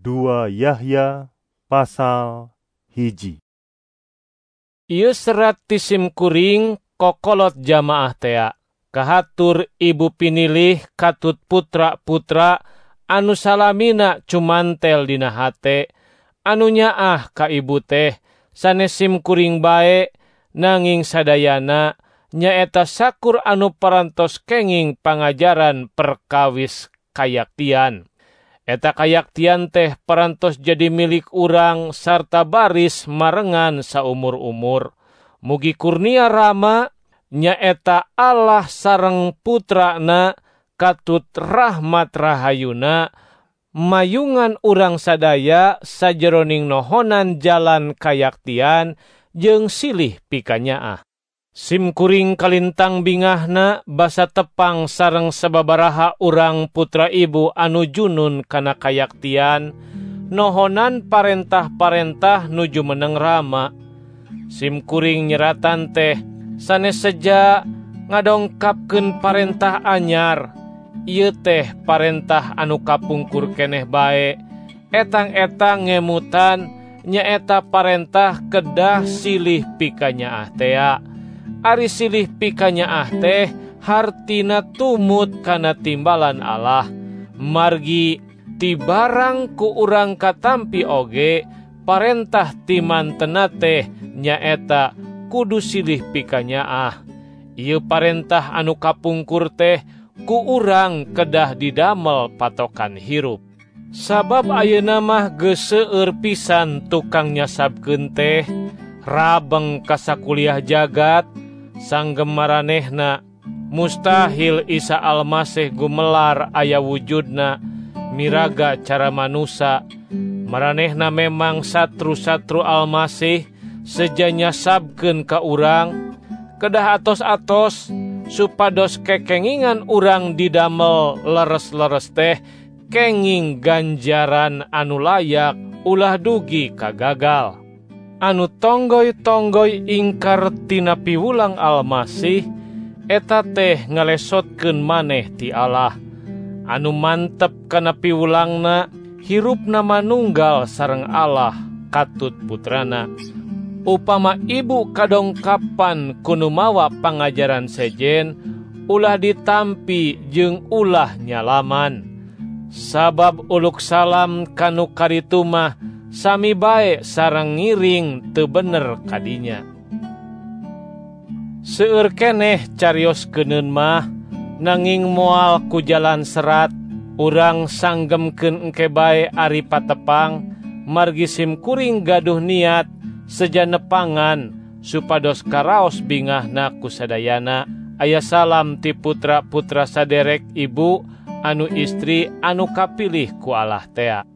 2 Yahya pasal 1. Ieu serat ti simkuring kokolot jamaah tea. Kahatur ibu pinilih katut putra-putra anu salamina cumantel dina hate, anu nyaah ka ibu teh sanes simkuring bae nanging sadayana nyaeta sakur anu parantos kenging pangajaran perkawis kayaktian. Eta kayaktian teh parantos jadi milik urang sarta baris marengan saumur-umur. Mugi kurnia Rama nyaeta Allah sareng putrana katut rahmat rahayuna mayungan urang sadaya sajeroning nohonan jalan kayaktian jeung silih pikanyaah. Simkuring kalintang bingahna basa tepang sareng sababaraha urang putra ibu anu junun kana kayaktian nohonan parentah-parentah nuju meneng Rama. Simkuring nyeratan teh sanes seja ngadongkapkeun parentah anyar. Ieu teh parentah anu kapungkur keneh bae, etang-etang ngemutan nyaeta parentah kedah silih pikanyaah tea. Ari silih pikanyaah teh hartina tumut kana timbalan Allah. Margi ti barang ku urang katampi oge parentah ti mantena teh nyaeta kudu silih pikanyaah. Ieu parentah anu kapungkur teh ku urang kedah didamel patokan hirup. Sabab ayeuna mah geus seueur pisan tukang nyasabkeun teh rabeng kasakuliah jagat. Sanggem maranehna mustahil Isa Almasih gumelar aya wujudna miraga cara manusa. Maranehna memang satru-satru Almasih seja nyasabkeun ka urang kedah atos-atos supados kekengingan urang didamel leres-leres teh kenging ganjaran anu layak ulah dugi kagagal. Anu tonggoy-tonggoy ingkar tina piwulang Almasih eta teh ngalesotkeun maneh ti Allah. Anu mantep kana piwulangna hirupna manunggal sareng Allah katut putrana. Upama ibu kadongkapan kudu mawa pangajaran sejen ulah ditampi jeung ulah nyalaman. Sabab uluk salam kanu karitu mah sami bae sareng ngiring teu bener kadinya. Seueur keneh carioskeunun mah nanging moal ku jalan serat urang sanggemkeun engke bae ari patepang margi simkuring gaduh niat seja nepangan supados karaos bingahna ku sadayana. Aya salam ti putra-putra saderek ibu anu istri anu kapilih ku Allah tea.